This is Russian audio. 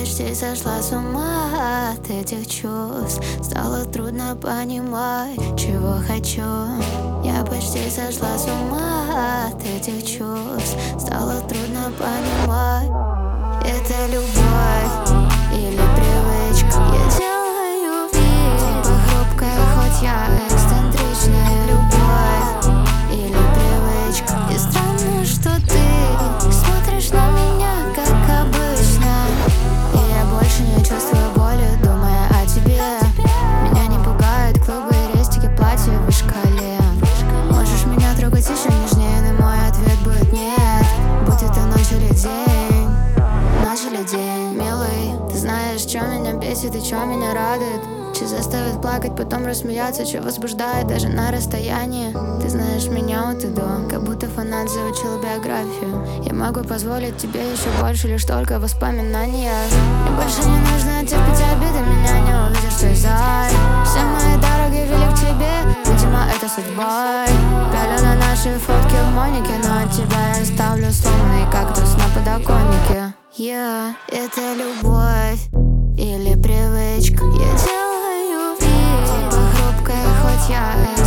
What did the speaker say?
почти сошла с ума от этих чувств. Стало трудно понимать, чего хочу. Я почти сошла с ума от этих чувств. Стало трудно понимать, это любовь или привычка. Я делаю вид, типа хрупкая, хоть я эксцентричная. Любовь или привычка. И странно, что ты смотришь на меня, как обычно. И я больше не чувствую боли, думая о тебе. Меня не пугают клубы и рестики, платья выше колен. Можешь меня трогать еще нежнее, но мой ответ будет нет. Будь это ночь или день, ночь или день. Милый, ты знаешь, что меня бесит и что меня радует. Что заставит плакать, потом рассмеяться, что возбуждает даже на расстоянии. Ты знаешь меня от и до, как будто фанат заучил биографию. Я могу позволить тебе еще больше, лишь только воспоминания. Мне больше не нужно терпеть обиды, меня не увидишь, что за. Все мои дороги вели к тебе, видимо, это судьбой. Пялю на наши фотки в Монике, но от тебя я ставлю сломанный кактус на подоконнике. Это любовь или привычка. Я делаю вид, типа хрупкая, хоть я